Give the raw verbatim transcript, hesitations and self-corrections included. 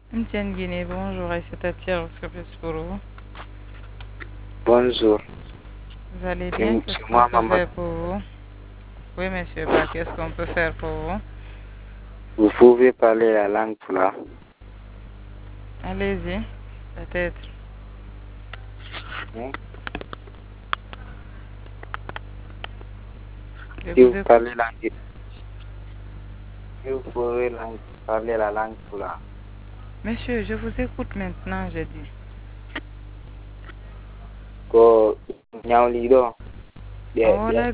Mtienne Guinée, bonjour, et c'est à tirer votre plus pour vous. Bonjour. Vous allez C'est bien? Qu'est-ce c'est qu'on moi, peut Maman. faire pour vous? Oui, monsieur Ba, qu'est-ce qu'on peut faire pour vous? Vous pouvez parler la langue pula. Allez-y, peut-être. Hein? Je Si vous vous écoute. parlez langue, si vous pouvez langue- parler la langue pula. Monsieur, je vous écoute maintenant, j'ai dit. Ko nyawliɗo ɓe On ɓe a